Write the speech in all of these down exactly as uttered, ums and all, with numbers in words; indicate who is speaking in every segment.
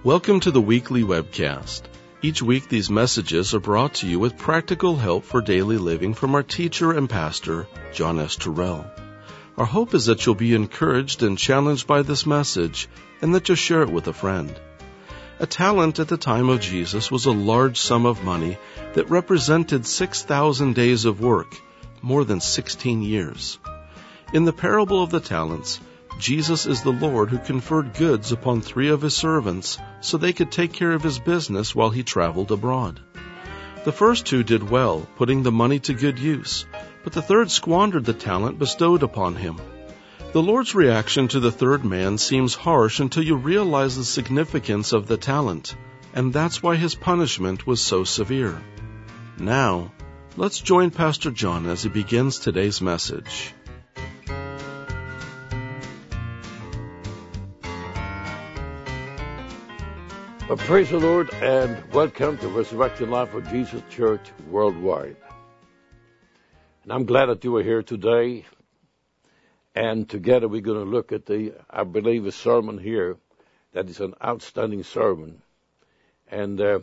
Speaker 1: Welcome to the weekly webcast. Each week these messages are brought to you with practical help for daily living from our teacher and pastor, John S. Terrell. Our hope is that you'll be encouraged and challenged by this message and that you'll share it with a friend. A talent at the time of Jesus was a large sum of money that represented six thousand days of work, more than sixteen years. In the parable of the talents, Jesus is the Lord who conferred goods upon three of his servants so they could take care of his business while he traveled abroad. The first two did well, putting the money to good use, but the third squandered the talent bestowed upon him. The Lord's reaction to the third man seems harsh until you realize the significance of the talent, and that's why his punishment was so severe. Now, let's join Pastor John as he begins today's message.
Speaker 2: Well, praise the Lord and welcome to Resurrection Life of Jesus Church Worldwide. And I'm glad that you are here today. And together we're going to look at the, I believe, a sermon here that is an outstanding sermon. And uh,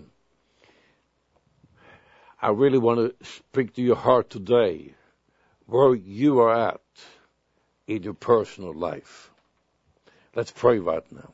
Speaker 2: I really want to speak to your heart today where you are at in your personal life. Let's pray right now.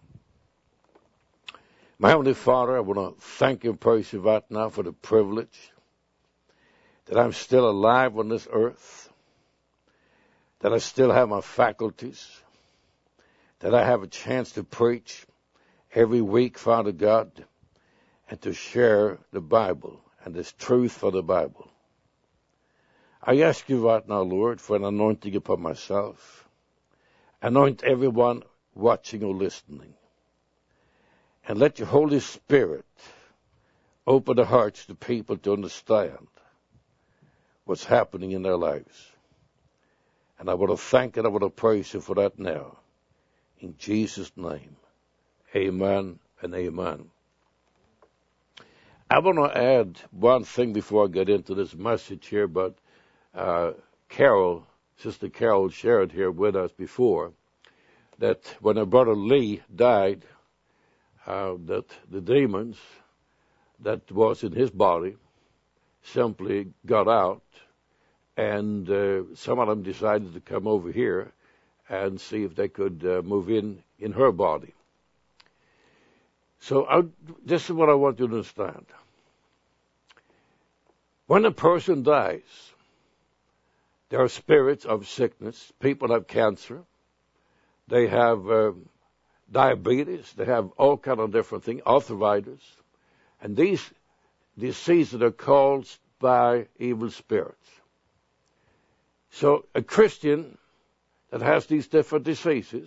Speaker 2: My Heavenly Father, I want to thank you and praise you right now for the privilege that I'm still alive on this earth, that I still have my faculties, that I have a chance to preach every week, Father God, and to share the Bible and this truth for the Bible. I ask you right now, Lord, for an anointing upon myself. Anoint everyone watching or listening. And let your Holy Spirit open the hearts to people to understand what's happening in their lives. And I want to thank and I want to praise you for that now. In Jesus' name, amen and amen. I want to add one thing before I get into this message here, but uh, Carol, Sister Carol shared here with us before that when her brother Lee died, Uh, that the demons that was in his body simply got out, and uh, some of them decided to come over here and see if they could uh, move in in her body. So I, this is what I want you to understand. When a person dies, there are spirits of sickness. People have cancer. They have Uh, diabetes, they have all kind of different things, arthritis, and these diseases are caused by evil spirits. So a Christian that has these different diseases,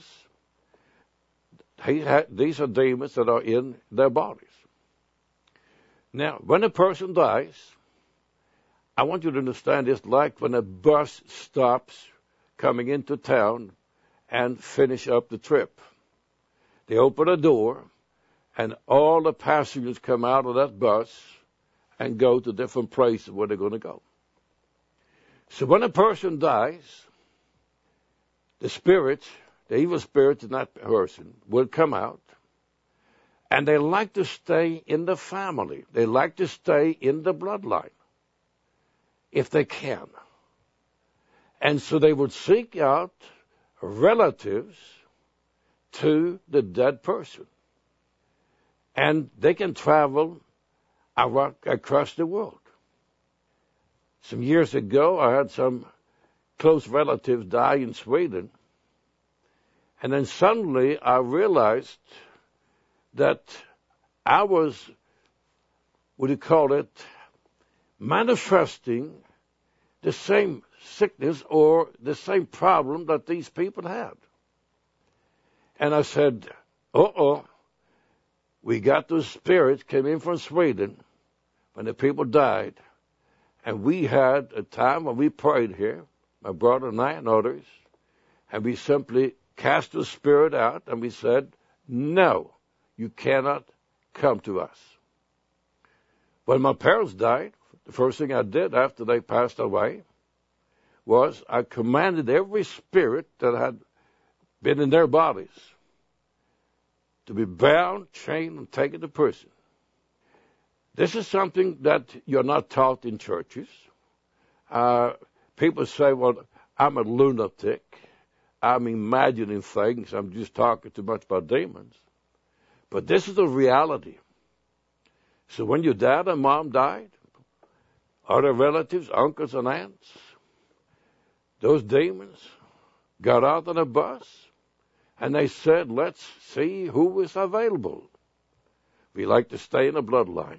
Speaker 2: he ha- these are demons that are in their bodies. Now, when a person dies, I want you to understand it's like when a bus stops coming into town and finish up the trip. They open a door, and all the passengers come out of that bus and go to different places where they're going to go. So when a person dies, the spirits, the evil spirits in that person will come out, and they like to stay in the family. They like to stay in the bloodline, if they can. And so they would seek out relatives to the dead person. And they can travel across the world. Some years ago, I had some close relatives die in Sweden. And then suddenly I realized that I was, what do you call it, manifesting the same sickness or the same problem that these people had. And I said, uh-oh, we got those spirits came in from Sweden when the people died. And we had a time when we prayed here, my brother and I and others, and we simply cast the spirit out and we said, no, you cannot come to us. When my parents died, the first thing I did after they passed away was I commanded every spirit that had been in their bodies to be bound, chained, and taken to prison. This is something that you're not taught in churches. Uh, people say, well, I'm a lunatic. I'm imagining things. I'm just talking too much about demons. But this is the reality. So when your dad and mom died, other relatives, uncles and aunts, those demons got out on a bus and they said, let's see who is available. We like to stay in the bloodline.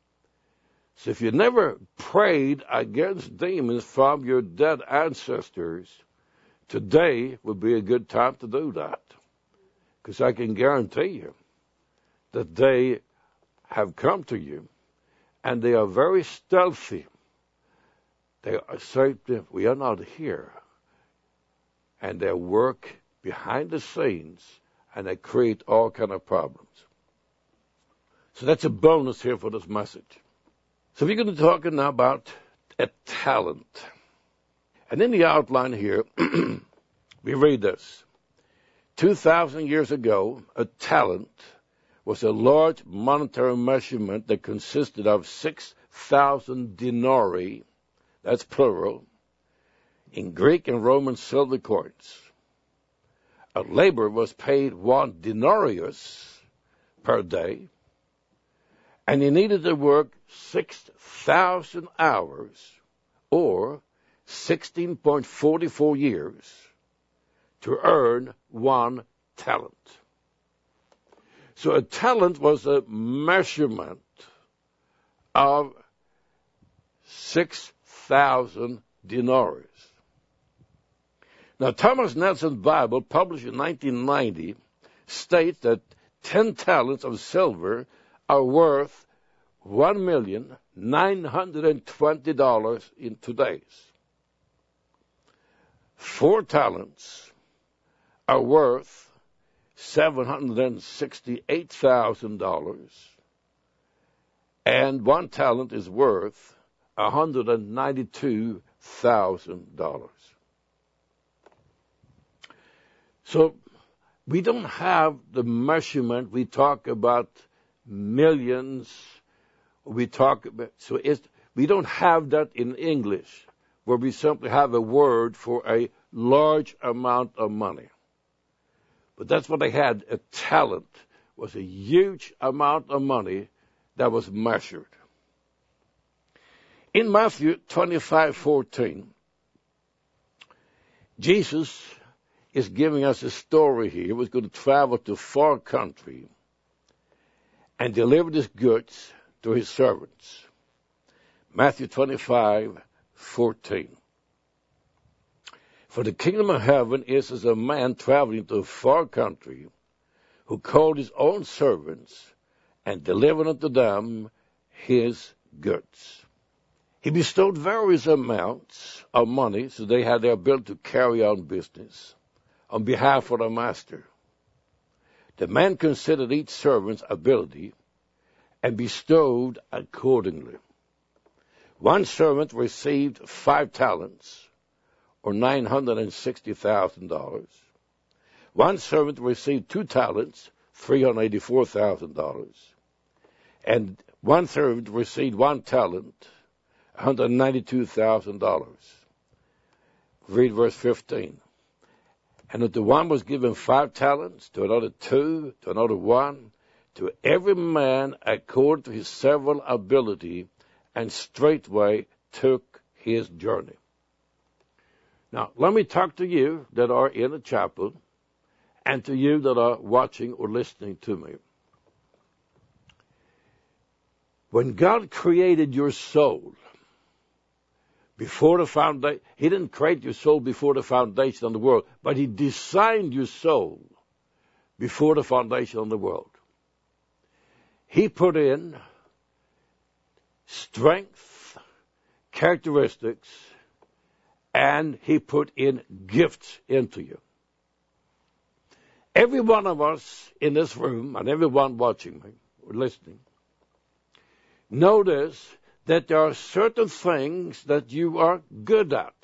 Speaker 2: So if you never prayed against demons from your dead ancestors, today would be a good time to do that. Because I can guarantee you that they have come to you and they are very stealthy. They are say, we are not here. And they work behind the scenes and they create all kind of problems. So that's a bonus here for this message. So we're going to be talking now about a talent. And in the outline here, we read this. two thousand years ago, a talent was a large monetary measurement that consisted of six thousand denarii, that's plural, in Greek and Roman silver coins. A laborer was paid one denarius per day, and he needed to work six thousand hours, or sixteen point four four years, to earn one talent. So a talent was a measurement of six thousand denarii. Now, Thomas Nelson's Bible, published in nineteen ninety, states that ten talents of silver are worth one million nine hundred twenty dollars in today's. Four talents are worth seven hundred sixty-eight thousand dollars, and one talent is worth one hundred ninety-two thousand dollars. So we don't have the measurement. We talk about millions. We talk about, so it's, we don't have that in English, where we simply have a word for a large amount of money. But that's what they had. A talent was a huge amount of money that was measured. In Matthew twenty-five fourteen, Jesus is giving us a story here. He was going to travel to a far country and deliver his goods to his servants. Matthew twenty-five fourteen. For the kingdom of heaven is as a man traveling to a far country, who called his own servants and delivered unto them his goods. He bestowed various amounts of money so they had the ability to carry on business on behalf of the master. The man considered each servant's ability and bestowed accordingly. One servant received five talents, or nine hundred sixty thousand dollars. One servant received two talents, three hundred eighty-four thousand dollars. And one servant received one talent, one hundred ninety-two thousand dollars. Read verse fifteen. And that the one was given five talents, to another two, to another one, to every man according to his several ability, and straightway took his journey. Now, let me talk to you that are in the chapel, and to you that are watching or listening to me. When God created your soul, before the foundation, He didn't create your soul before the foundation of the world, but He designed your soul before the foundation of the world. He put in strength, characteristics, and He put in gifts into you. Every one of us in this room, and everyone watching me or listening, notice that there are certain things that you are good at.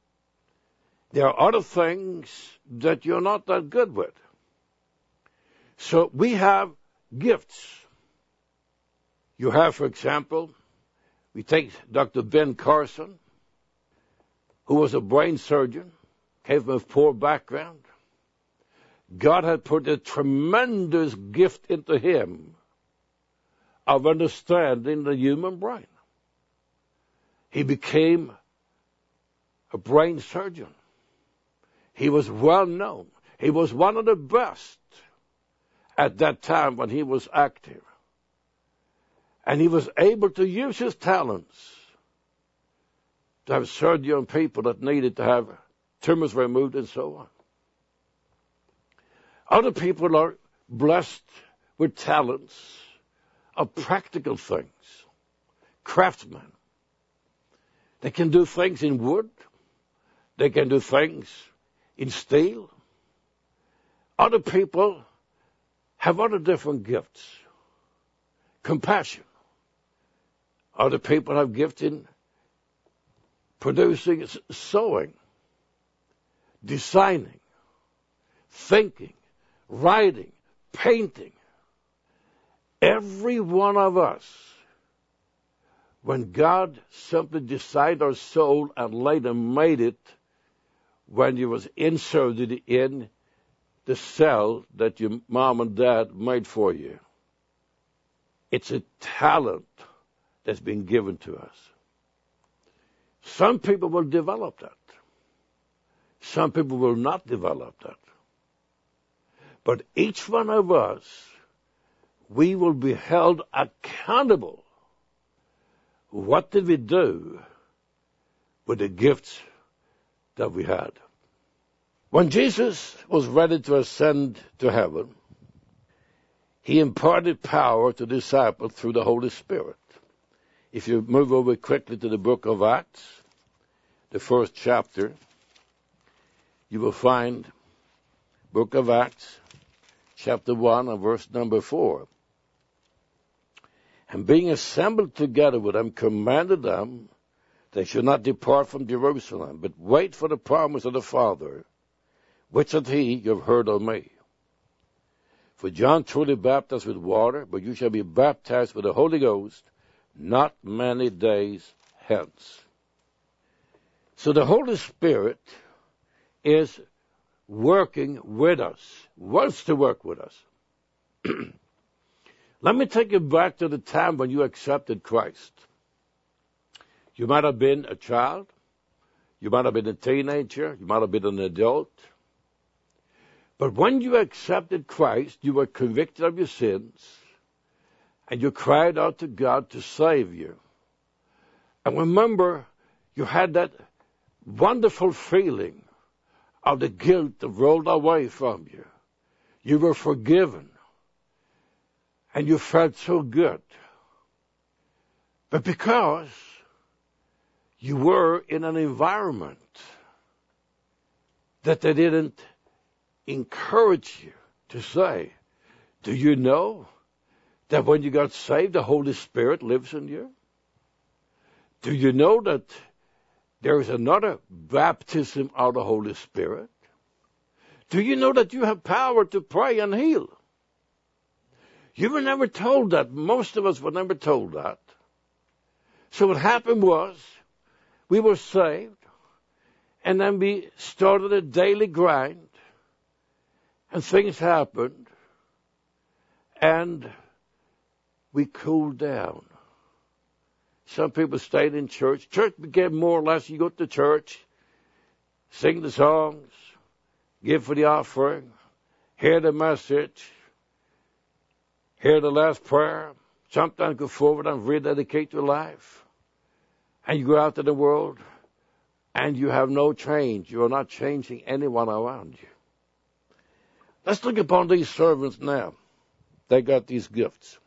Speaker 2: There are other things that you're not that good with. So we have gifts. You have, for example, we take Doctor Ben Carson, who was a brain surgeon, came from a poor background. God had put a tremendous gift into him of understanding the human brain. He became a brain surgeon. He was well known. He was one of the best at that time when he was active. And he was able to use his talents to have surgery on people that needed to have tumors removed and so on. Other people are blessed with talents of practical things, craftsmen. They can do things in wood. They can do things in steel. Other people have other different gifts. Compassion. Other people have gifts in producing, sewing, designing, thinking, writing, painting. Every one of us, when God simply decided our soul and later made it, when you was inserted in the cell that your mom and dad made for you, it's a talent that's been given to us. Some people will develop that. Some people will not develop that. But each one of us, we will be held accountable. What did we do with the gifts that we had? When Jesus was ready to ascend to heaven, he imparted power to the disciples through the Holy Spirit. If you move over quickly to the book of Acts, the first chapter, you will find book of Acts, chapter one and verse number four. And being assembled together with them, commanded them they should not depart from Jerusalem, but wait for the promise of the Father, which said he, you have heard of me. For John truly baptized with water, but you shall be baptized with the Holy Ghost not many days hence. So the Holy Spirit is working with us, wants to work with us. Let me take you back to the time when you accepted Christ. You might have been a child. You might have been a teenager. You might have been an adult. But when you accepted Christ, you were convicted of your sins, and you cried out to God to save you. And remember, you had that wonderful feeling of the guilt that rolled away from you. You were forgiven. And you felt so good. But because you were in an environment that they didn't encourage you to say, do you know that when you got saved, the Holy Spirit lives in you? Do you know that there is another baptism of the Holy Spirit? Do you know that you have power to pray and heal? You were never told that. Most of us were never told that. So what happened was, we were saved, and then we started a daily grind, and things happened, and we cooled down. Some people stayed in church. Church became more or less, you go to church, sing the songs, give for the offering, hear the message, hear the last prayer, sometimes go forward and rededicate your life. And you go out in the world, and you have no change. You are not changing anyone around you. Let's look upon these servants now. They got these gifts.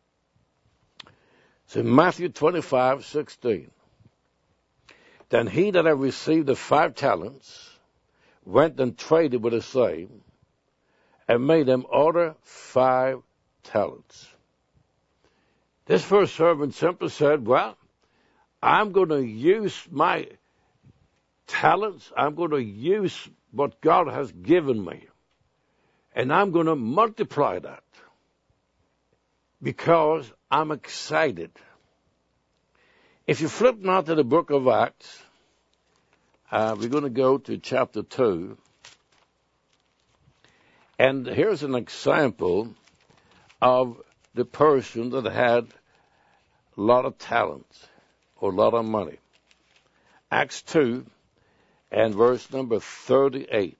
Speaker 2: It's in Matthew twenty-five sixteen. Then he that had received the five talents went and traded with the same, and made them other five talents. This first servant simply said, well, I'm going to use my talents. I'm going to use what God has given me. And I'm going to multiply that because I'm excited. If you flip now to the book of Acts, uh, we're going to go to chapter two. And here's an example of the person that had a lot of talent or a lot of money. Acts two and verse number thirty-eight.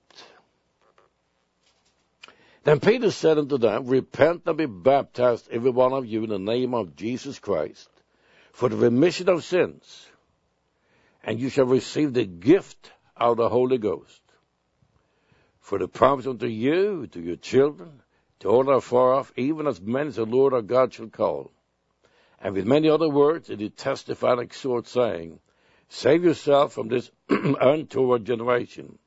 Speaker 2: Then Peter said unto them, Repent and be baptized, every one of you, in the name of Jesus Christ, for the remission of sins, and you shall receive the gift of the Holy Ghost. For the promise unto you, to your children, to all that are far off, even as many as the Lord our God shall call. And with many other words did he testify and exhort, saying, Save yourself from this untoward generation.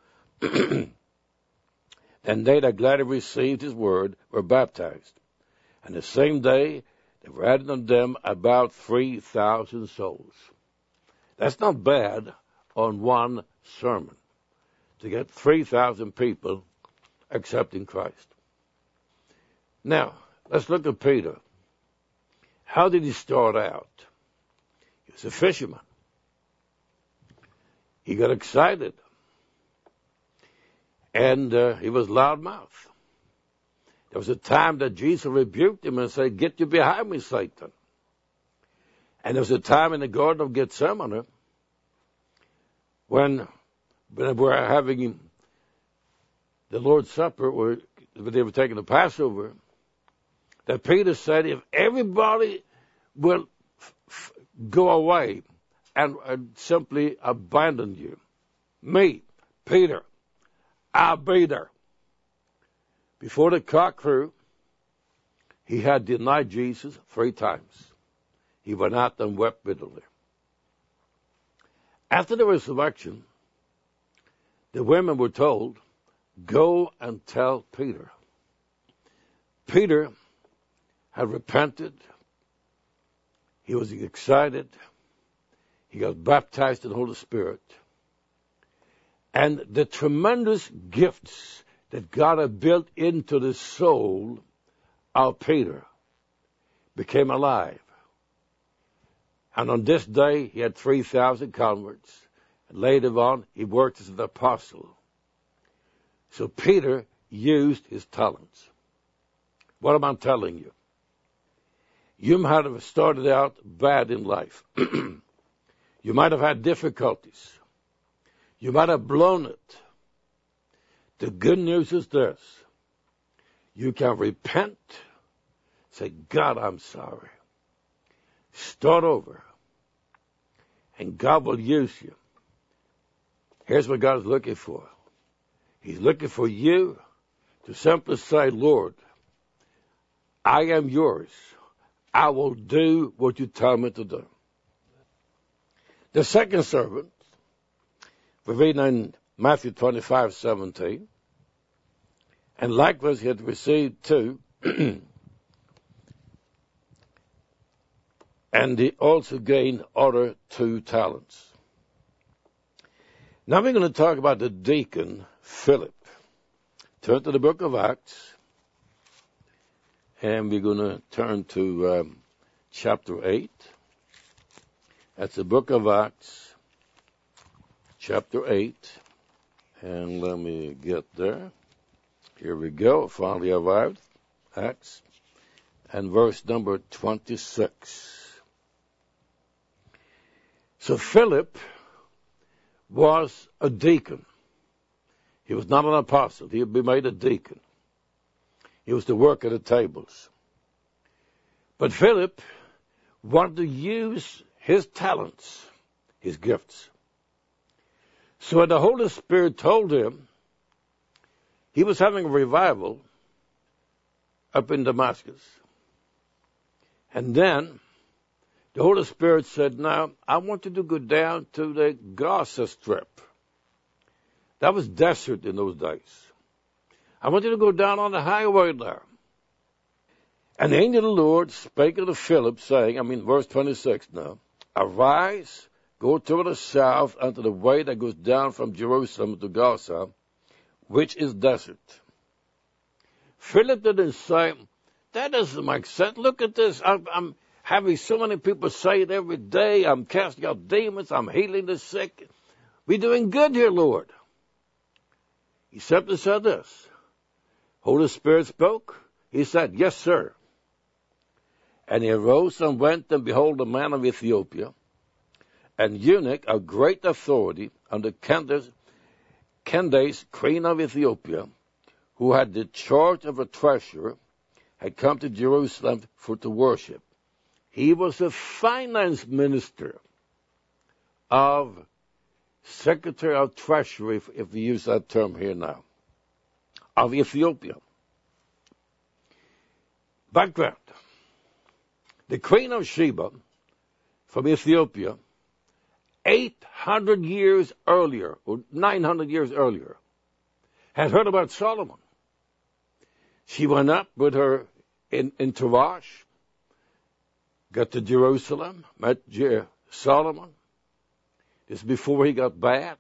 Speaker 2: Then they that gladly received his word were baptized. And the same day there were added unto them about three thousand souls. That's not bad on one sermon, to get three thousand people accepting Christ. Now, let's look at Peter. How did he start out? He was a fisherman. He got excited. And uh, he was loudmouth. There was a time that Jesus rebuked him and said, Get you behind me, Satan. And there was a time in the Garden of Gethsemane when, when they were having the Lord's Supper, or they were taking the Passover, that Peter said, if everybody will f- f- go away and, and simply abandon you, me, Peter, I'll be there. Before the cock crew, he had denied Jesus three times. He went out and wept bitterly. After the resurrection, the women were told, Go and tell Peter. Peter had repented. He was excited. He got baptized in the Holy Spirit. And the tremendous gifts that God had built into the soul of Peter became alive. And on this day, he had three thousand converts. And later on, he worked as an apostle. So Peter used his talents. What am I telling you? You might have started out bad in life. You might have had difficulties. You might have blown it. The good news is this. You can repent. Say, God, I'm sorry. Start over. And God will use you. Here's what God is looking for. He's looking for you to simply say, Lord, I am yours. I will do what you tell me to do. The second servant, we're reading in Matthew twenty-five seventeen. And likewise he had received two. And he also gained other two talents. Now we're going to talk about the deacon, Philip. Turn to the book of Acts. And we're going to turn to um, chapter eight. That's the book of Acts, chapter eight. And let me get there. Here we go. Finally arrived. Acts. And verse number twenty-six. So Philip was a deacon. He was not an apostle. He had been made a deacon. He was to work at the tables. But Philip wanted to use his talents, his gifts. So when the Holy Spirit told him he was having a revival up in Damascus, and then the Holy Spirit said, now, I want you to go down to the Gaza Strip. That was desert in those days. I want you to go down on the highway there. And the angel of the Lord spake unto Philip, saying, I mean, verse twenty-six now, Arise, go toward the south unto the way that goes down from Jerusalem to Gaza, which is desert. Philip didn't say, that doesn't make sense. Look at this. I'm, I'm having so many people say it every day. I'm casting out demons. I'm healing the sick. We're doing good here, Lord. He simply said this. Holy Spirit spoke. He said, yes, sir. And he arose and went, and behold, a man of Ethiopia, an eunuch of great authority under Candace, Candace, queen of Ethiopia, who had the charge of a treasure, had come to Jerusalem for to worship. He was a finance minister of Secretary of Treasury, if, if we use that term here now, of Ethiopia. Background. The Queen of Sheba from Ethiopia, eight hundred years earlier, or nine hundred years earlier, had heard about Solomon. She went up with her in, in Tarash, got to Jerusalem, met Je- Solomon. This is before he got bad.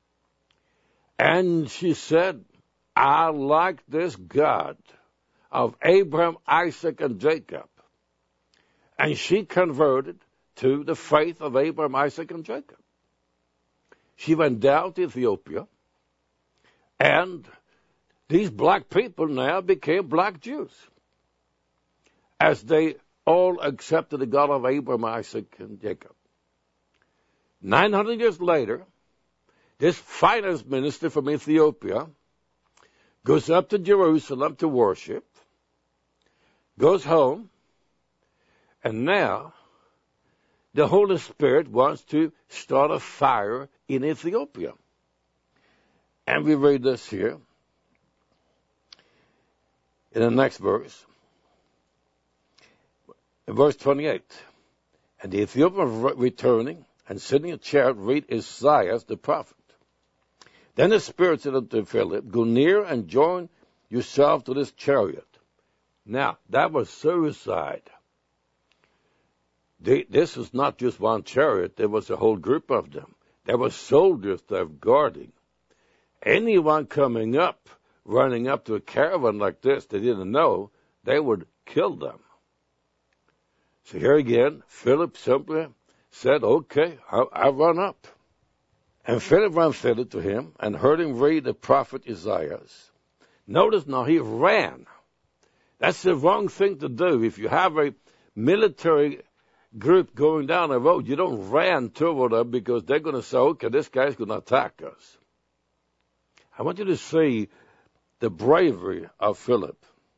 Speaker 2: And she said, I like this God of Abraham, Isaac, and Jacob. And she converted to the faith of Abraham, Isaac, and Jacob. She went down to Ethiopia, and these black people now became black Jews, as they all accepted the God of Abraham, Isaac, and Jacob. nine hundred years later, this finance minister from Ethiopia goes up to Jerusalem to worship, goes home, and now the Holy Spirit wants to start a fire in Ethiopia. And we read this here in the next verse. In verse twenty-eight. And the Ethiopian returning and sitting in a chariot read Isaiah the prophet. Then the Spirit said unto Philip, go near and join yourself to this chariot. Now, that was suicide. They, this was not just one chariot. There was a whole group of them. There were soldiers there guarding. Anyone coming up, running up to a caravan like this, they didn't know, they would kill them. So here again, Philip simply said, okay, I'll, I'll run up. And Philip ran thither to him and heard him read the prophet Isaiah. Notice now, he ran. That's the wrong thing to do. If you have a military group going down the road, you don't run toward them because they're going to say, okay, this guy's going to attack us. I want you to see the bravery of Philip.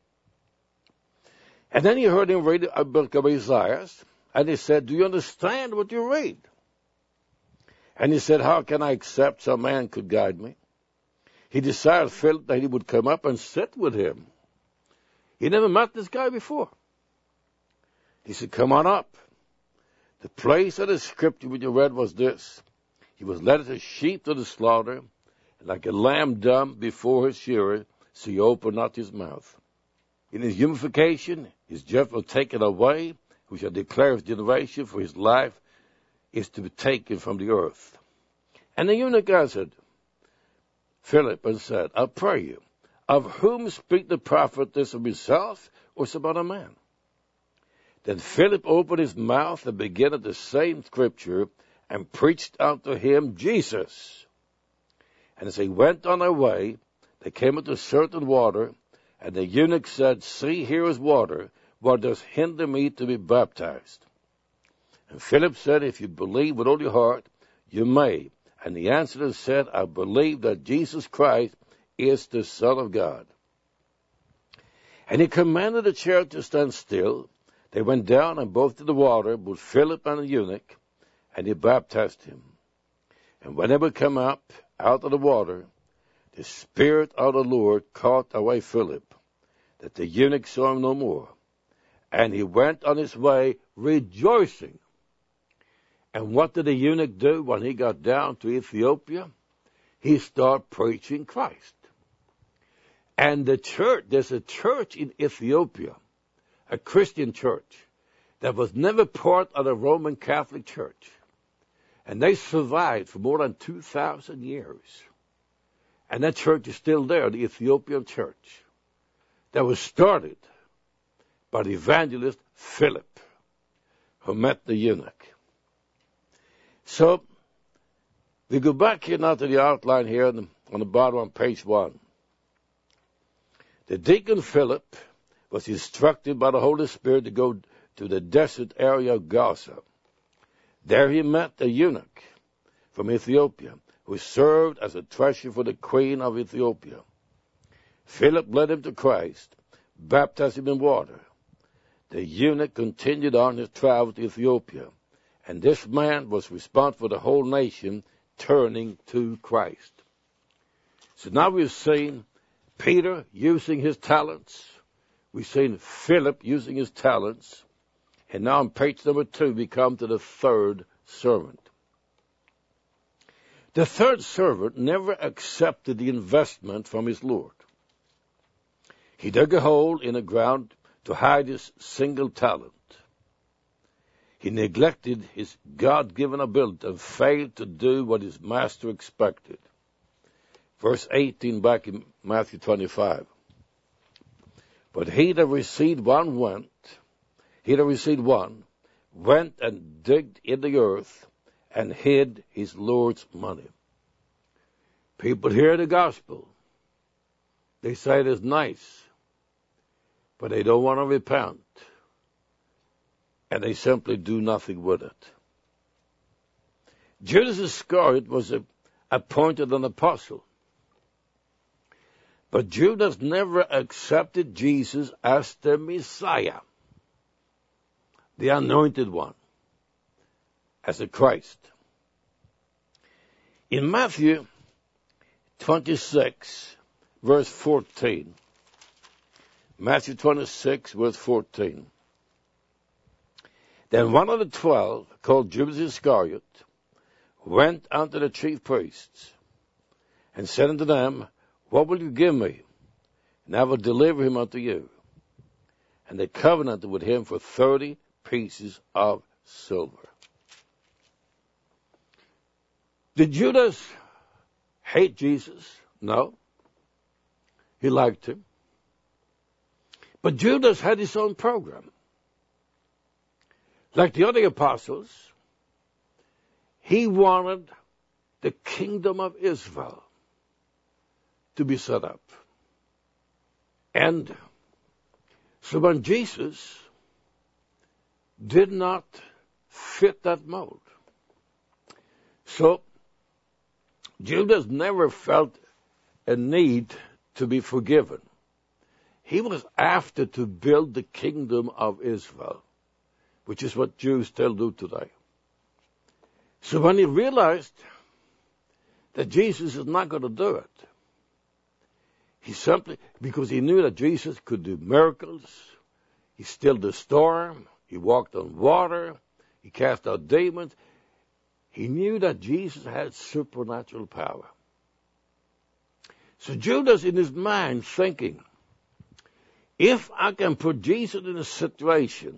Speaker 2: And then he heard him read a book of Isaiah, and he said, do you understand what you read? And he said, how can I accept some man could guide me? He desired Philip that he would come up and sit with him. He never met this guy before. He said, come on up. The place of the scripture which you read was this. He was led as a sheep to the slaughter, and like a lamb dumb before his shearer, so he opened not his mouth. In his unification, his death was taken away, who shall declare his generation, for his life is to be taken from the earth. And the eunuch answered Philip and said, I pray you, of whom speak the prophet this, of himself or some other man? Then Philip opened his mouth and began at the same scripture and preached unto him Jesus. And as they went on their way, they came into certain water, and the eunuch said, see, here is water. What does hinder me to be baptized? And Philip said, if you believe with all your heart, you may. And he answered and said, I believe that Jesus Christ is the Son of God. And he commanded the chariot to stand still. They went down and both to the water, both Philip and the eunuch, and he baptized him. And when they would come up out of the water, the Spirit of the Lord caught away Philip, that the eunuch saw him no more. And he went on his way rejoicing. And what did the eunuch do when he got down to Ethiopia? He started preaching Christ. And the church, there's a church in Ethiopia, a Christian church, that was never part of the Roman Catholic Church. And they survived for more than two thousand years. And that church is still there, the Ethiopian church. that was started by the evangelist Philip, who met the eunuch. So, we go back here now to the outline here on the, on the bottom on page one. The deacon Philip was instructed by the Holy Spirit to go to the desert area of Gaza. There he met a eunuch from Ethiopia who served as a treasurer for the queen of Ethiopia. Philip led him to Christ, baptized him in water. The eunuch continued on his travel to Ethiopia, and this man was responsible for the whole nation turning to Christ. So now we've seen Peter using his talents. We've seen Philip using his talents. And now on page number two, we come to the third servant. The third servant never accepted the investment from his Lord. He dug a hole in the ground to hide his single talent. He neglected his God-given ability and failed to do what his master expected. Verse eighteen back in Matthew twenty-five. But he that received one went, he that received one, went and digged in the earth and hid his Lord's money. People hear the gospel. They say it is nice, but they don't want to repent. And they simply do nothing with it. Judas Iscariot was a, appointed an apostle. But Judas never accepted Jesus as the Messiah, the anointed one, as the Christ. In Matthew twenty-six, verse fourteen, Matthew twenty-six, verse fourteen, then one of the twelve, called Judas Iscariot, went unto the chief priests, and said unto them, what will you give me? And I will deliver him unto you. And they covenanted with him for thirty pieces of silver. Did Judas hate Jesus? No. He liked him. But Judas had his own program. Like the other apostles, he wanted the kingdom of Israel to be set up. And so when Jesus did not fit that mold, so Judas never felt a need to be forgiven. He was after to build the kingdom of Israel, which is what Jews still do today. So when he realized that Jesus is not going to do it, he simply, because he knew that Jesus could do miracles, he stilled the storm, he walked on water, he cast out demons, he knew that Jesus had supernatural power. So Judas in his mind thinking, if I can put Jesus in a situation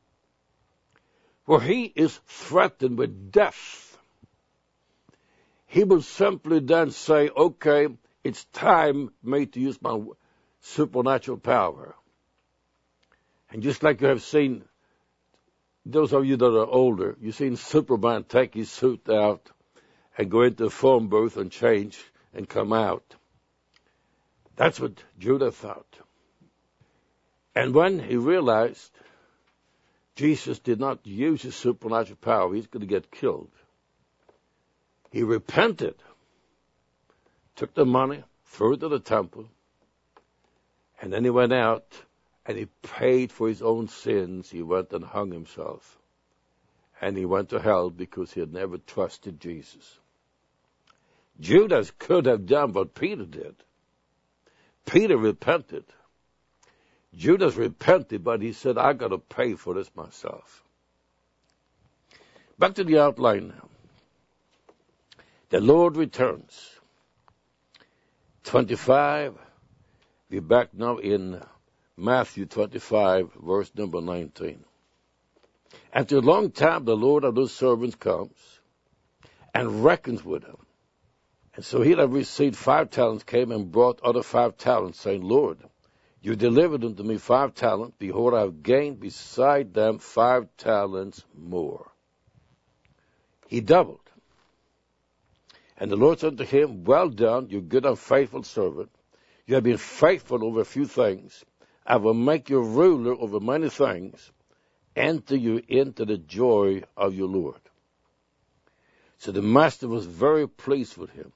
Speaker 2: where he is threatened with death, he will simply then say, okay, it's time for me to use my supernatural power. And just like you have seen, those of you that are older, you've seen Superman take his suit out and go into a phone booth and change and come out. That's what Judas thought. And when he realized Jesus did not use his supernatural power, he's going to get killed, he repented, took the money, threw it to the temple, and then he went out and he paid for his own sins. He went and hung himself. And he went to hell because he had never trusted Jesus. Judas could have done what Peter did. Peter repented. Judas repented, but he said, I got to pay for this myself. Back to the outline now. The Lord returns. twenty-five, we're back now in Matthew twenty-five, verse number nineteen. After a long time, the Lord of those servants comes and reckons with them. And so he that received five talents came and brought other five talents, saying, Lord, You delivered unto me five talents. Behold, I have gained beside them five talents more. He doubled. And the Lord said unto him, Well done, you good and faithful servant. You have been faithful over a few things. I will make you ruler over many things. Enter you into the joy of your Lord. So the master was very pleased with him.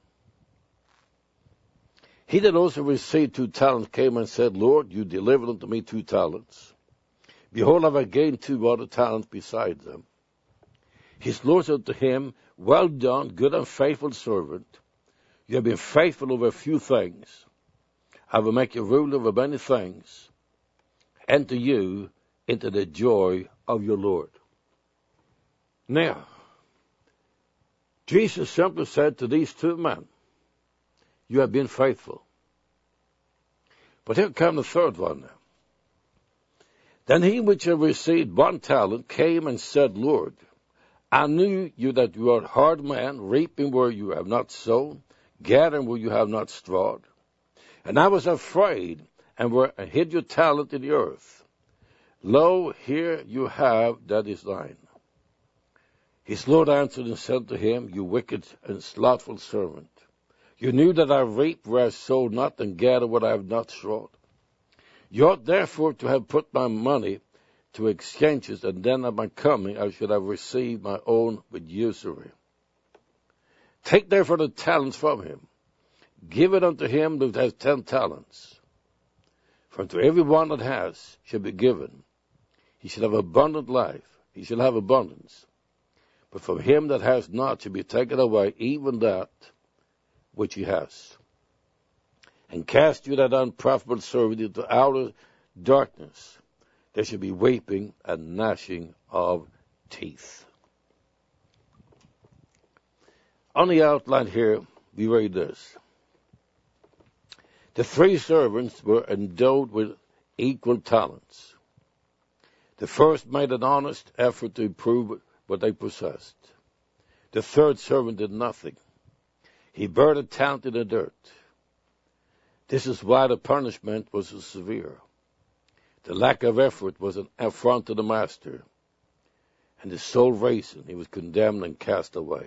Speaker 2: He that also received two talents came and said, Lord, you delivered unto me two talents. Behold, I have gained two other talents beside them. His Lord said to him, Well done, good and faithful servant. You have been faithful over a few things. I will make you ruler over many things. Enter you into the joy of your Lord. Now, Jesus simply said to these two men, You have been faithful. But here comes the third one now. Then he which had received one talent came and said, Lord, I knew you that you are a hard man, reaping where you have not sown, gathering where you have not strawed. And I was afraid, and were and hid your talent in the earth. Lo, here you have that is thine. His Lord answered and said to him, You wicked and slothful servant, you knew that I reap where I sowed not, and gather what I have not strawed. You ought therefore to have put my money to exchanges, and then at my coming I should have received my own with usury. Take therefore the talents from him, give it unto him that has ten talents. For unto every one that has shall be given. He shall have abundant life, he shall have abundance. But from him that has not shall be taken away even that which he has. And cast you that unprofitable servant into outer darkness. There shall be weeping and gnashing of teeth. On the outline here, we read this. The three servants were endowed with equal talents. The first made an honest effort to improve what they possessed. The third servant did nothing. He buried a talent in the dirt. This is why the punishment was so severe. The lack of effort was an affront to the master, and the sole reason he was condemned and cast away.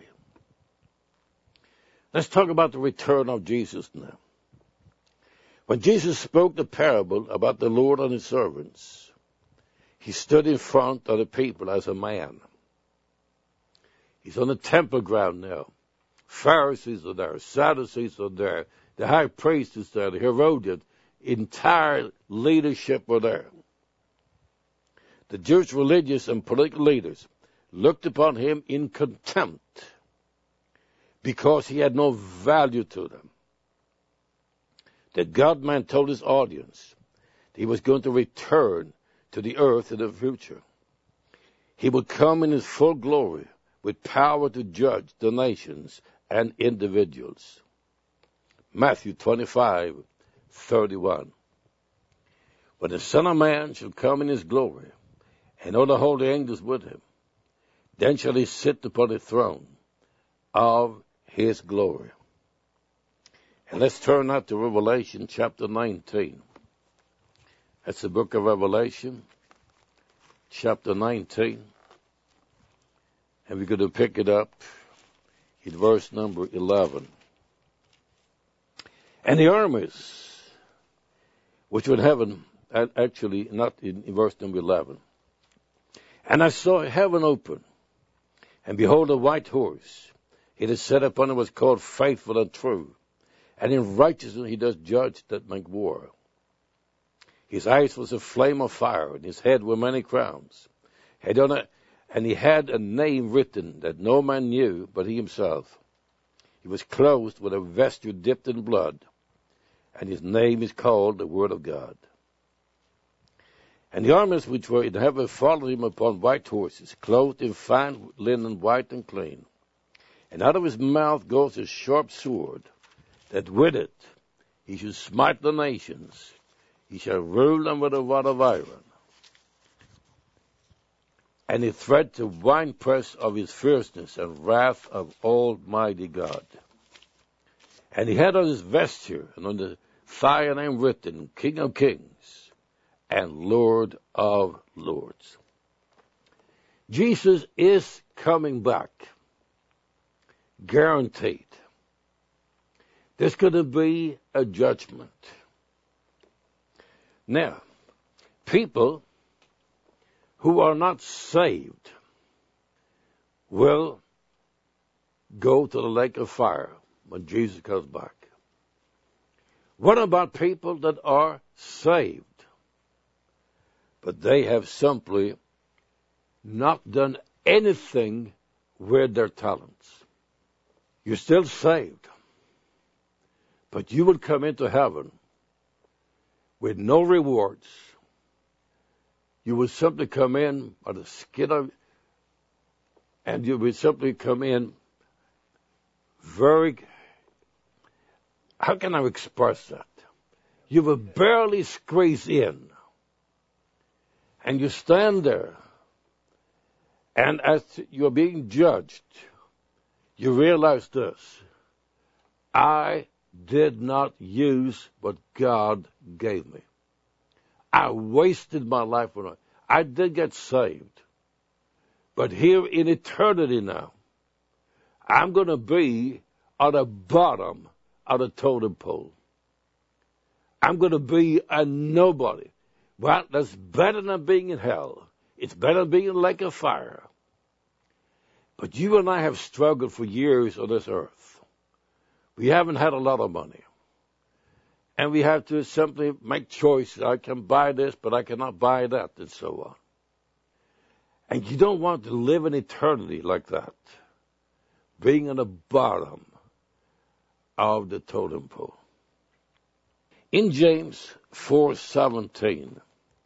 Speaker 2: Let's talk about the return of Jesus now. When Jesus spoke the parable about the Lord and his servants, he stood in front of the people as a man. He's on the temple ground now. Pharisees are there, Sadducees are there, the high priest is there, the Herodian, entire leadership were there. The Jewish religious and political leaders looked upon him in contempt because he had no value to them. The God-man told his audience that he was going to return to the earth in the future. He would come in his full glory with power to judge the nations and individuals. Matthew twenty-five, thirty-one. When the Son of Man shall come in his glory, and all the holy angels with him, then shall he sit upon the throne of his glory. And let's turn now to Revelation chapter nineteen. That's the book of Revelation, chapter nineteen. And we're going to pick it up in verse number eleven. And the armies which were in heaven, actually not in, in verse number eleven. And I saw heaven open, and behold a white horse. It is set upon it was called Faithful and True, and in righteousness he does judge that make war. His eyes was a flame of fire, and his head were many crowns. Had on a, and he had a name written that no man knew but he himself. He was clothed with a vesture dipped in blood, and his name is called the Word of God. And the armies which were in heaven followed him upon white horses, clothed in fine linen, white and clean. And out of his mouth goes a sharp sword, that with it he should smite the nations. He shall rule them with a rod of iron. And he tread the winepress of his fierceness and wrath of Almighty God. And he had on his vesture and on the thigh a name written, King of Kings and Lord of lords. Jesus is coming back. Guaranteed. There's going to be a judgment. Now, people who are not saved will go to the lake of fire when Jesus comes back. What about people that are saved, but they have simply not done anything with their talents? You're still saved, but you will come into heaven with no rewards. You will simply come in by the skin of, and you will simply come in very, how can I express that? You will barely squeeze in, and you stand there, and as you're being judged, you realize this: I did not use what God gave me. I wasted my life on it. I did get saved. But here in eternity now, I'm going to be at the bottom of the totem pole. I'm going to be a nobody. Well, that's better than being in hell. It's better than being in the lake of fire. But you and I have struggled for years on this earth. We haven't had a lot of money. And we have to simply make choices. I can buy this, but I cannot buy that, and so on. And you don't want to live in eternity like that, being on the bottom of the totem pole. In James four seventeen,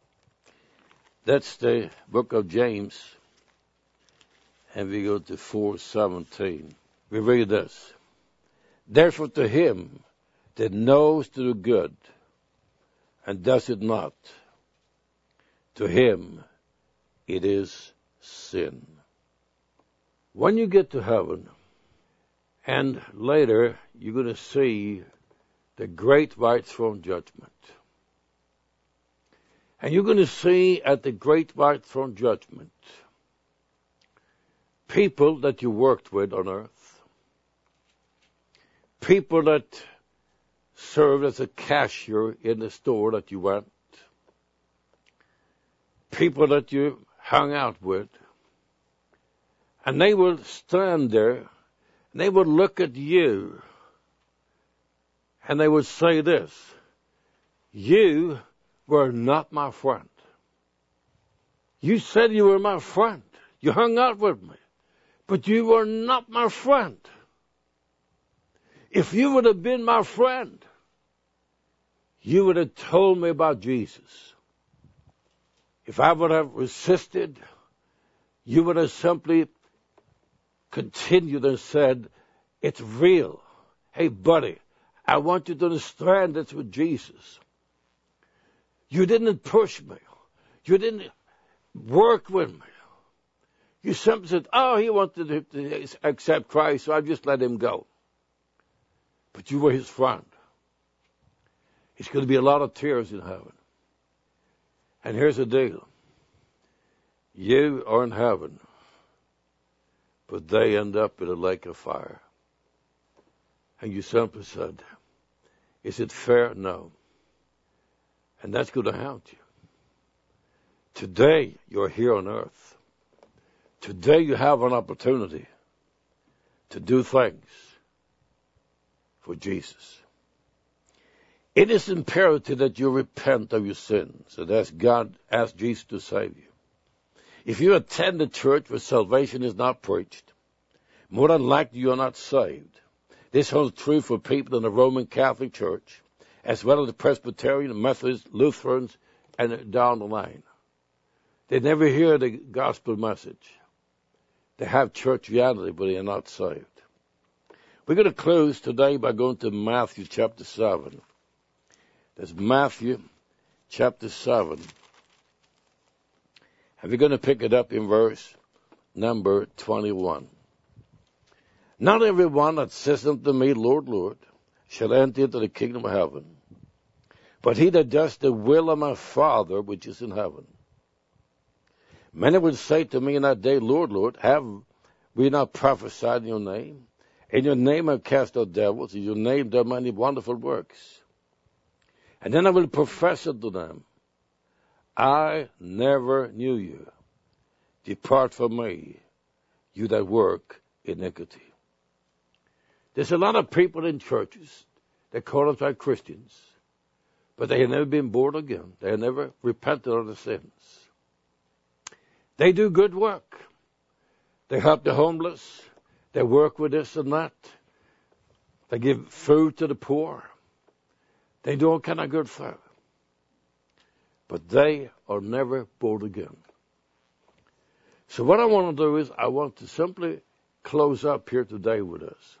Speaker 2: that's the book of James, and we go to four seventeen. We read this: Therefore to him that knows to do good and does it not, to him it is sin. When you get to heaven, and later you're going to see the great white throne judgment. And you're going to see at the great white throne judgment people that you worked with on earth, people that served as a cashier in the store that you went, people that you hung out with, and they will stand there, and they would look at you, and they would say this: you were not my friend. You said you were my friend. You hung out with me, but you were not my friend. If you would have been my friend, you would have told me about Jesus. If I would have resisted, you would have simply continued and said, it's real. Hey, buddy, I want you to understand it's with Jesus. You didn't push me. You didn't work with me. You simply said, oh, he wanted to accept Christ, so I just let him go. But you were his friend. It's going to be a lot of tears in heaven. And here's the deal. You are in heaven, but they end up in a lake of fire. And you simply said, is it fair? No. And that's going to haunt you. Today, you're here on earth. Today, you have an opportunity to do things for Jesus. It is imperative that you repent of your sins and ask God, ask Jesus to save you. If you attend a church where salvation is not preached, more than likely you are not saved. This holds true for people in the Roman Catholic Church, as well as the Presbyterian, Methodist, Lutherans, and down the line. They never hear the gospel message. They have church reality, but they are not saved. We're going to close today by going to Matthew chapter seven. That's Matthew chapter seven. And we're going to pick it up in verse number twenty-one. Not everyone that says unto me, Lord, Lord, shall enter into the kingdom of heaven, but he that does the will of my Father which is in heaven. Many would say to me in that day, Lord, Lord, have we not prophesied in your name? In your name have cast out devils, in your name done many wonderful works. And then I will profess unto them, I never knew you. Depart from me, you that work iniquity. There's a lot of people in churches that call themselves Christians, but they have never been born again. They have never repented of their sins. They do good work. They help the homeless. They work with this and that. They give food to the poor. They do all kind of good stuff. But they are never born again. So what I want to do is I want to simply close up here today with this.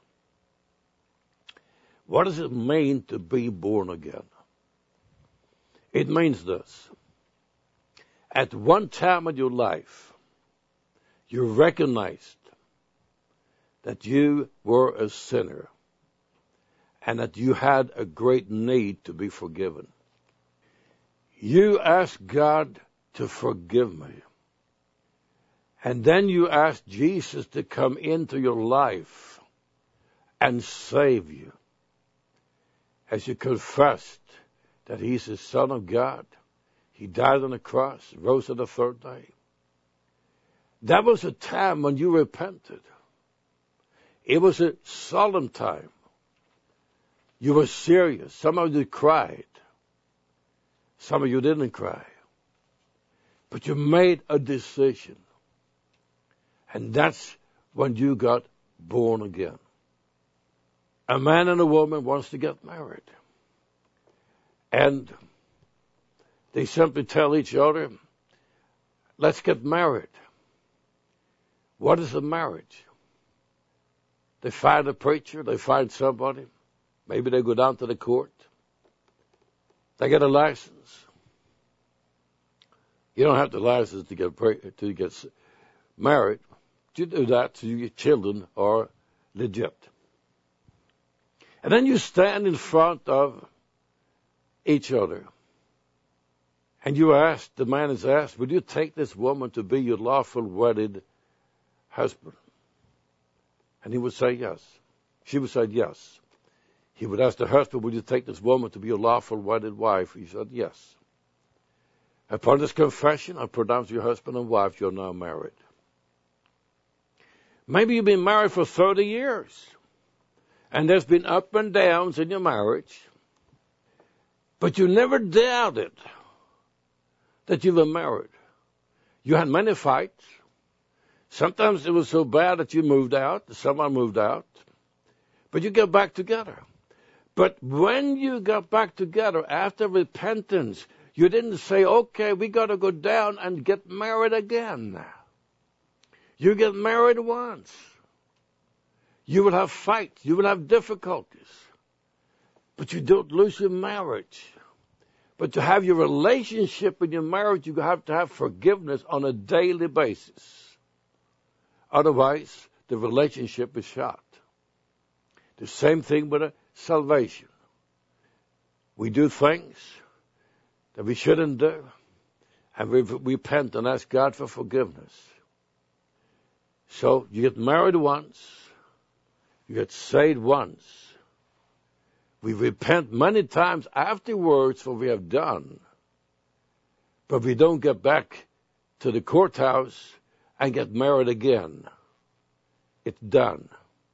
Speaker 2: What does it mean to be born again? It means this. At one time in your life, you recognized that you were a sinner and that you had a great need to be forgiven. You asked God to forgive me. And then you asked Jesus to come into your life and save you. As you confessed that he's the Son of God, he died on the cross, rose on the third day. That was a time when you repented. It was a solemn time. You were serious. Some of you cried. Some of you didn't cry. But you made a decision. And that's when you got born again. A man and a woman wants to get married. And they simply tell each other, let's get married. What is a marriage? They find a preacher, they find somebody. Maybe they go down to the court. They get a license. You don't have the license to get pre- to get married. You do that so your children are legit. And then you stand in front of each other. And you ask, the man is asked, would you take this woman to be your lawful wedded husband? And he would say yes. She would say yes. He would ask the husband, would you take this woman to be your lawful wedded wife? He said yes. Upon this confession, I pronounce your husband and wife, you're now married. Maybe you've been married for thirty years. And there's been up and downs in your marriage. But you never doubted that you were married. You had many fights. Sometimes it was so bad that you moved out, someone moved out. But you got back together. But when you got back together after repentance, you didn't say, okay, we got to go down and get married again. You get married once. You will have fights. You will have difficulties. But you don't lose your marriage. But to have your relationship in your marriage, you have to have forgiveness on a daily basis. Otherwise, the relationship is shot. The same thing with a salvation. We do things that we shouldn't do, and we repent and ask God for forgiveness. So you get married once, you get saved once. We repent many times afterwards for what we have done, but we don't get back to the courthouse and get married again. It's done.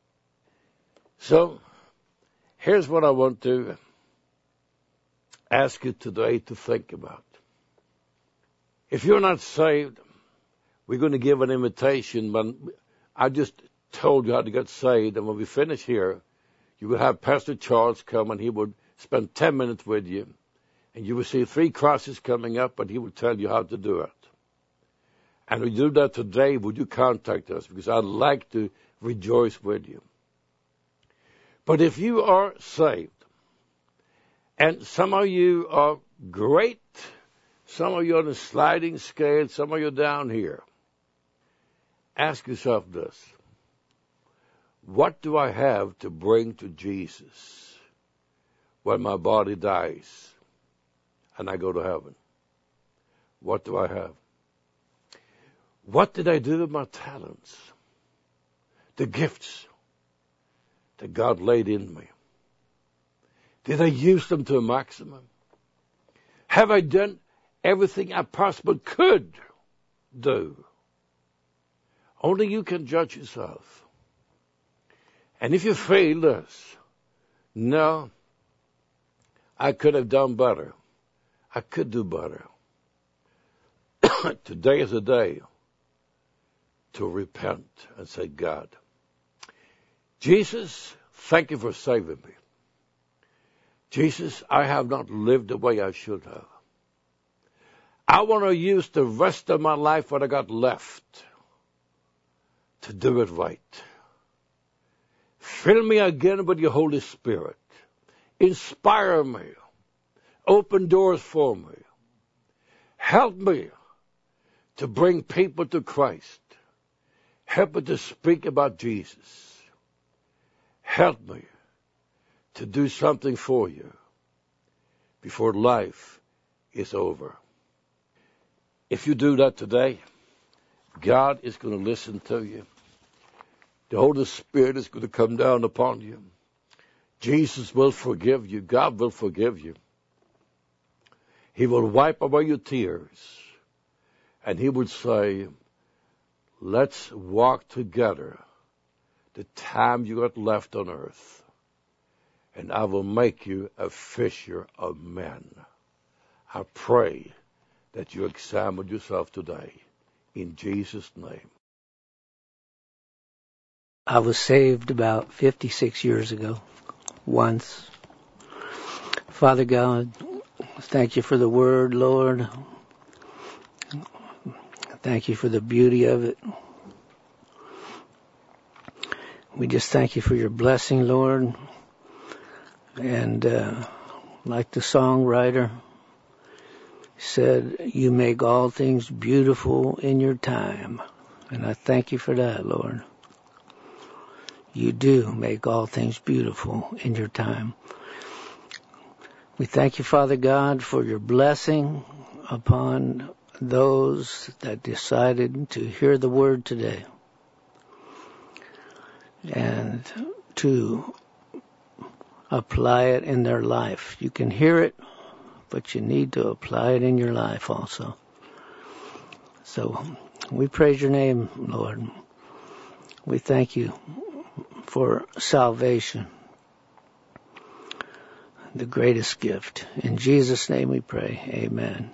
Speaker 2: So, here's what I want to ask you today to think about. If you're not saved, we're going to give an invitation, but I just told you how to get saved, and when we finish here, you will have Pastor Charles come, and he would spend ten minutes with you, and you will see three crosses coming up, and he will tell you how to do it. And we do that today, would you contact us? Because I'd like to rejoice with you. But if you are saved, and some of you are great, some of you are on a sliding scale, some of you are down here, ask yourself this. What do I have to bring to Jesus when my body dies? and I go to heaven. What do I have? What did I do with my talents? The gifts that God laid in me. Did I use them to a maximum? Have I done everything I possibly could do? Only you can judge yourself. And if you fail this, no, I could have done better. I could do better. Today is a day to repent and say, God, Jesus, thank you for saving me. Jesus, I have not lived the way I should have. I want to use the rest of my life, what I got left, to do it right. Fill me again with your Holy Spirit. Inspire me. Open doors for me. Help me to bring people to Christ. Help me to speak about Jesus. Help me to do something for you before life is over. If you do that today, God is going to listen to you. The Holy Spirit is going to come down upon you. Jesus will forgive you. God will forgive you. He will wipe away your tears. And he will say, let's walk together the time you got left on earth. And I will make you a fisher of men. I pray that you examine yourself today. In Jesus' name.
Speaker 3: I was saved about fifty-six years ago, once. Father God, thank you for the word, Lord. Thank you for the beauty of it. We just thank you for your blessing, Lord. And uh, like the songwriter said, you make all things beautiful in your time. And I thank you for that, Lord. You do make all things beautiful in your time. We thank you, Father God, for your blessing upon those that decided to hear the word today and to apply it in their life. You can hear it, but you need to apply it in your life also. So we praise your name, Lord. We thank you for salvation, the greatest gift. In Jesus' name we pray. Amen.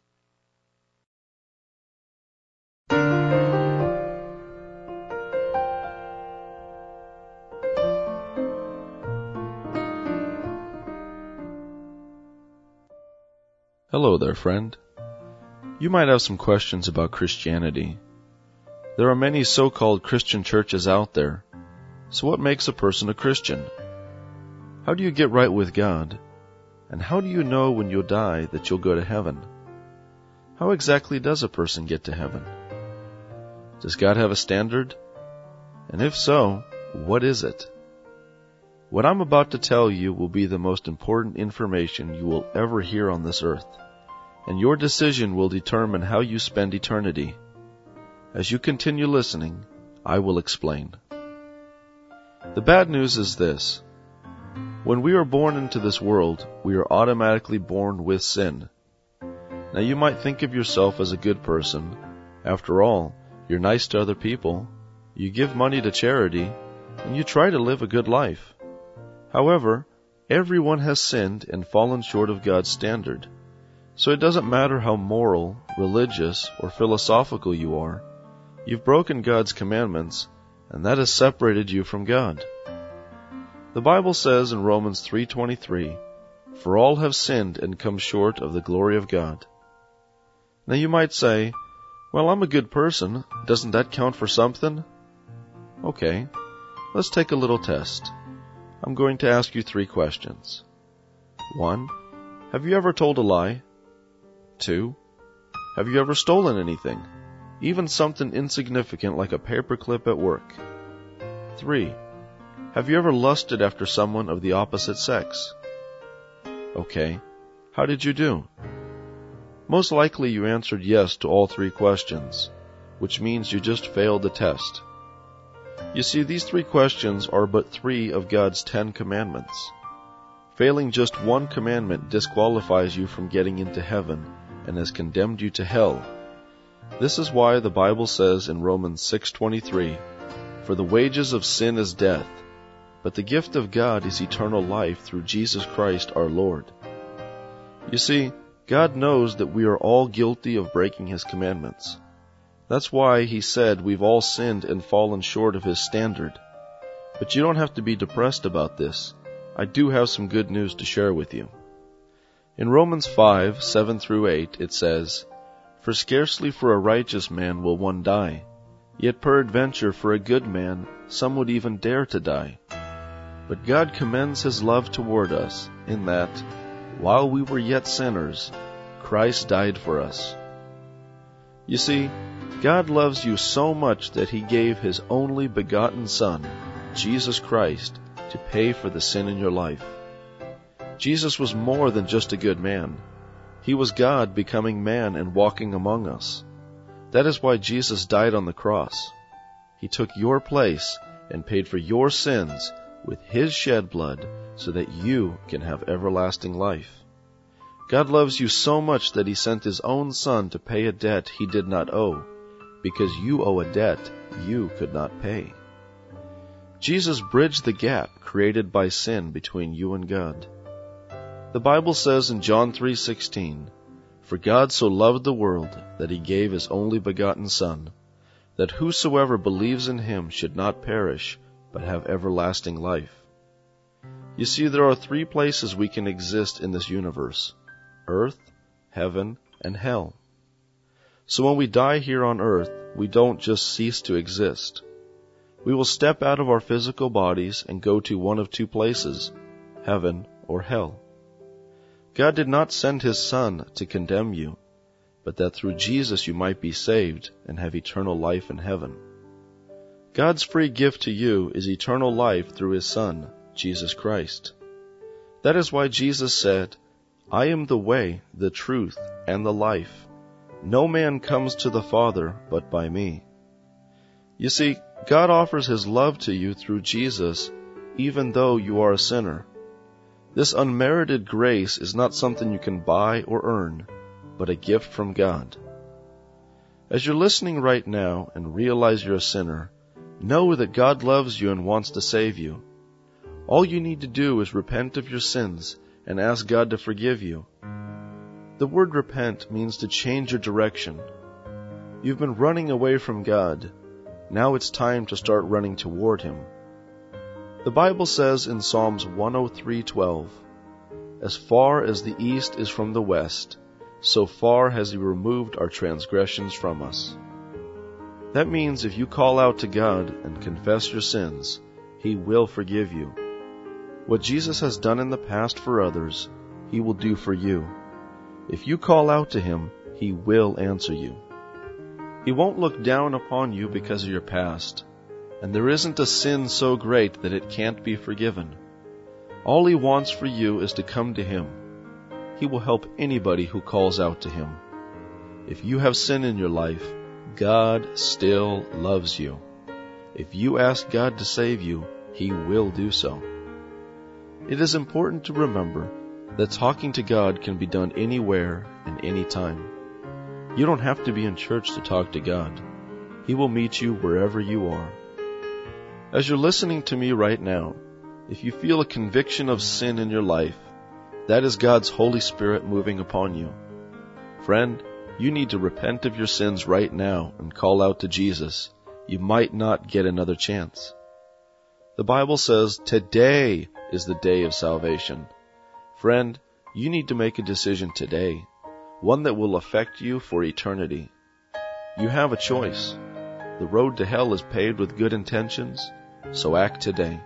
Speaker 1: Hello there, friend. You might have some questions about Christianity. There are many so-called Christian churches out there. So what makes a person a Christian? How do you get right with God? And how do you know when you'll die that you'll go to heaven? How exactly does a person get to heaven? Does God have a standard? And if so, what is it? What I'm about to tell you will be the most important information you will ever hear on this earth, and your decision will determine how you spend eternity. As you continue listening, I will explain. The bad news is this. When we are born into this world, we are automatically born with sin. Now you might think of yourself as a good person. After all, you're nice to other people, you give money to charity, and you try to live a good life. However, everyone has sinned and fallen short of God's standard. So it doesn't matter how moral, religious, or philosophical you are. You've broken God's commandments, and that has separated you from God. The Bible says in Romans three twenty-three, "For all have sinned and come short of the glory of God." Now you might say, well, I'm a good person. Doesn't that count for something? Okay, let's take a little test. I'm going to ask you three questions. One, have you ever told a lie? Two, have you ever stolen anything? Even something insignificant like a paperclip at work. Three, have you ever lusted after someone of the opposite sex? Okay, how did you do? Most likely you answered yes to all three questions, which means you just failed the test. You see, these three questions are but three of God's Ten Commandments. Failing just one commandment disqualifies you from getting into heaven and has condemned you to hell. This is why the Bible says in Romans six twenty-three, "For the wages of sin is death, but the gift of God is eternal life through Jesus Christ our Lord." You see, God knows that we are all guilty of breaking His commandments. That's why He said we've all sinned and fallen short of His standard. But you don't have to be depressed about this. I do have some good news to share with you. In Romans five, seven through eight, it says, "For scarcely for a righteous man will one die, yet peradventure for a good man some would even dare to die. But God commends His love toward us, in that, while we were yet sinners, Christ died for us." You see, God loves you so much that He gave His only begotten Son, Jesus Christ, to pay for the sin in your life. Jesus was more than just a good man. He was God becoming man and walking among us. That is why Jesus died on the cross. He took your place and paid for your sins with His shed blood so that you can have everlasting life. God loves you so much that He sent His own Son to pay a debt He did not owe, because you owe a debt you could not pay. Jesus bridged the gap created by sin between you and God. The Bible says in John three sixteen, "For God so loved the world that He gave His only begotten Son, that whosoever believes in Him should not perish, but have everlasting life." You see, there are three places we can exist in this universe: earth, heaven, and hell. So when we die here on earth, we don't just cease to exist. We will step out of our physical bodies and go to one of two places, heaven or hell. God did not send His Son to condemn you, but that through Jesus you might be saved and have eternal life in heaven. God's free gift to you is eternal life through His Son, Jesus Christ. That is why Jesus said, "I am the way, the truth, and the life. No man comes to the Father but by me." You see, God offers His love to you through Jesus, even though you are a sinner. This unmerited grace is not something you can buy or earn, but a gift from God. As you're listening right now and realize you're a sinner, know that God loves you and wants to save you. All you need to do is repent of your sins and ask God to forgive you. The word repent means to change your direction. You've been running away from God. Now it's time to start running toward Him. The Bible says in Psalms one oh three twelve, "As far as the east is from the west, so far has He removed our transgressions from us." That means if you call out to God and confess your sins, He will forgive you. What Jesus has done in the past for others, He will do for you. If you call out to Him, He will answer you. He won't look down upon you because of your past, and there isn't a sin so great that it can't be forgiven. All He wants for you is to come to Him. He will help anybody who calls out to Him. If you have sin in your life, God still loves you. If you ask God to save you, He will do so. It is important to remember that talking to God can be done anywhere and anytime. You don't have to be in church to talk to God. He will meet you wherever you are. As you're listening to me right now, if you feel a conviction of sin in your life, that is God's Holy Spirit moving upon you. Friend, you need to repent of your sins right now and call out to Jesus. You might not get another chance. The Bible says today is the day of salvation. Friend, you need to make a decision today, one that will affect you for eternity. You have a choice. The road to hell is paved with good intentions, so act today.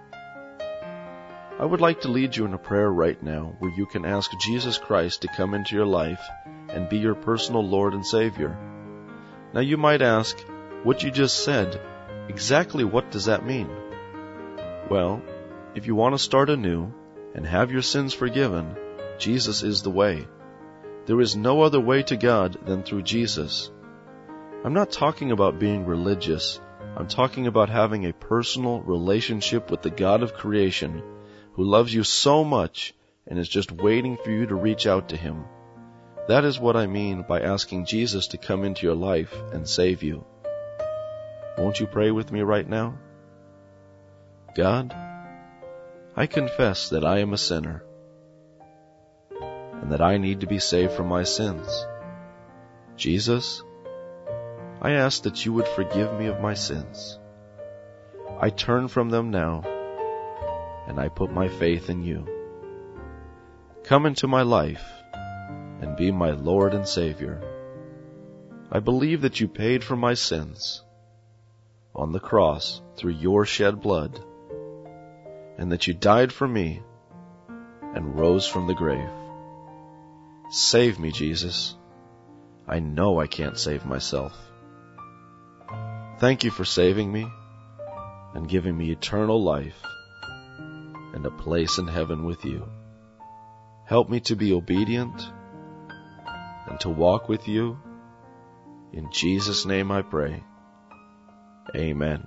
Speaker 1: I would like to lead you in a prayer right now where you can ask Jesus Christ to come into your life and be your personal Lord and Savior. Now you might ask, what you just said, exactly what does that mean? Well, if you want to start anew and have your sins forgiven, Jesus is the way.
Speaker 4: There is no other way to God than through Jesus. I'm not talking about being religious. I'm talking about having a personal relationship with the God of creation who loves you so much and is just waiting for you to reach out to Him. That is what I mean by asking Jesus to come into your life and save you. Won't you pray with me right now? God, I confess that I am a sinner and that I need to be saved from my sins. Jesus, I ask that you would forgive me of my sins. I turn from them now, and I put my faith in you. Come into my life and be my Lord and Savior. I believe that you paid for my sins on the cross through your shed blood, and that you died for me and rose from the grave. Save me, Jesus. I know I can't save myself. Thank you for saving me and giving me eternal life and a place in heaven with you. Help me to be obedient and to walk with you. In Jesus' name I pray. Amen.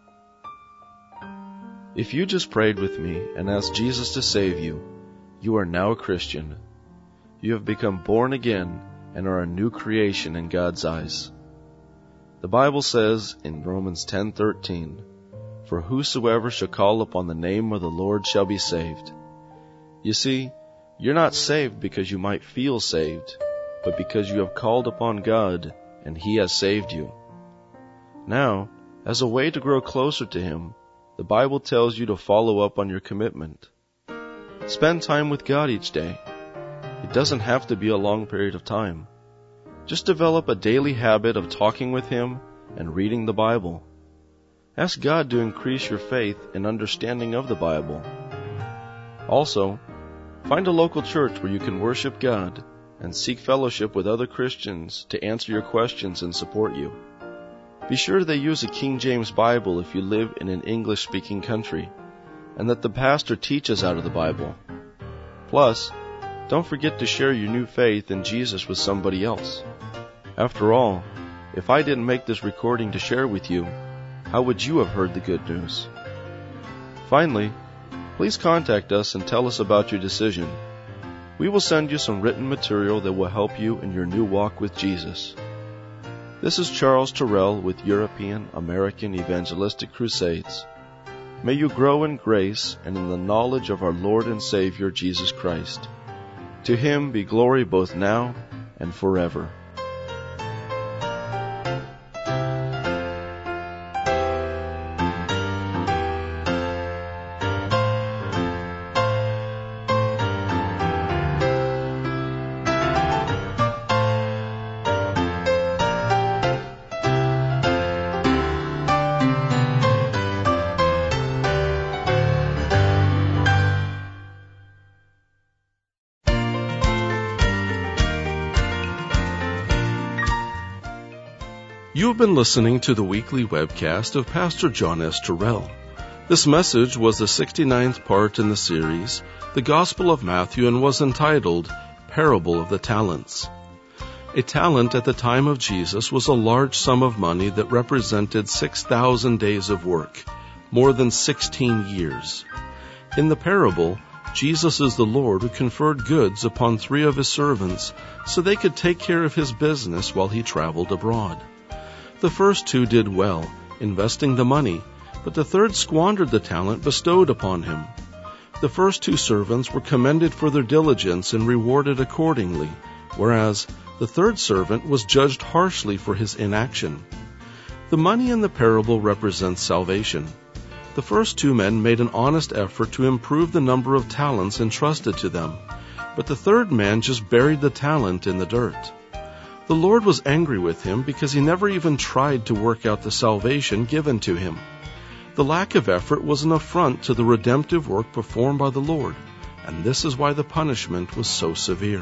Speaker 4: If you just prayed with me and asked Jesus to save you, you are now a Christian. You have become born again and are a new creation in God's eyes. The Bible says in Romans ten thirteen, "For whosoever shall call upon the name of the Lord shall be saved." You see, you're not saved because you might feel saved, but because you have called upon God and He has saved you. Now, as a way to grow closer to Him, the Bible tells you to follow up on your commitment. Spend time with God each day. It doesn't have to be a long period of time. Just develop a daily habit of talking with Him and reading the Bible. Ask God to increase your faith and understanding of the Bible. Also, find a local church where you can worship God and seek fellowship with other Christians to answer your questions and support you. Be sure they use a King James Bible if you live in an English-speaking country, and that the pastor teaches out of the Bible. Plus, don't forget to share your new faith in Jesus with somebody else. After all, if I didn't make this recording to share with you, how would you have heard the good news? Finally, please contact us and tell us about your decision. We will send you some written material that will help you in your new walk with Jesus. This is Charles Terrell with European American Evangelistic Crusades. May you grow in grace and in the knowledge of our Lord and Savior Jesus Christ. To Him be glory both now and forever.
Speaker 1: You have been listening to the weekly webcast of Pastor John S. Terrell. This message was the sixty-ninth part in the series, The Gospel of Matthew, and was entitled, Parable of the Talents. A talent at the time of Jesus was a large sum of money that represented six thousand days of work, more than sixteen years. In the parable, Jesus is the Lord who conferred goods upon three of His servants so they could take care of His business while He traveled abroad. The first two did well, investing the money, but the third squandered the talent bestowed upon him. The first two servants were commended for their diligence and rewarded accordingly, whereas the third servant was judged harshly for his inaction. The money in the parable represents salvation. The first two men made an honest effort to improve the number of talents entrusted to them, but the third man just buried the talent in the dirt. The Lord was angry with him because he never even tried to work out the salvation given to him. The lack of effort was an affront to the redemptive work performed by the Lord, and this is why the punishment was so severe.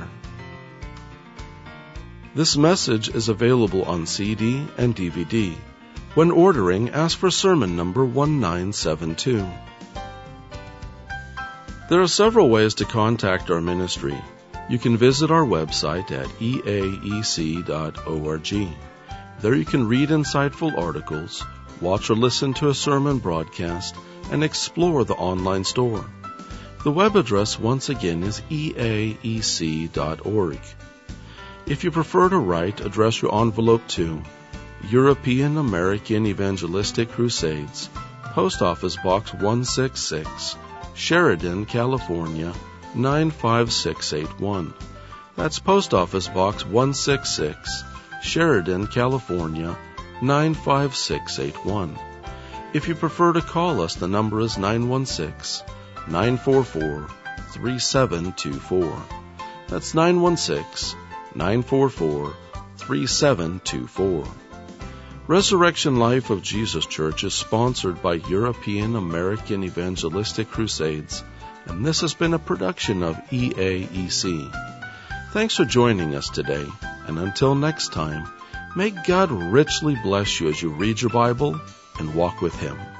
Speaker 1: This message is available on C D and D V D. When ordering, ask for sermon number one nine seven two. There are several ways to contact our ministry. You can visit our website at e a e c dot org. There you can read insightful articles, watch or listen to a sermon broadcast, and explore the online store. The web address once again is e a e c dot org. If you prefer to write, address your envelope to European American Evangelistic Crusades, Post Office Box one sixty-six, Sheridan, California, nine five six eight one. That's Post Office Box one sixty-six, Sheridan, California, nine five six eight one. If you prefer to call us, the number is nine one six, nine four four, three seven two four. That's nine one six, nine four four, three seven two four. Resurrection Life of Jesus Church is sponsored by European American Evangelistic Crusades, and this has been a production of E A E C. Thanks for joining us today, and until next time, may God richly bless you as you read your Bible and walk with Him.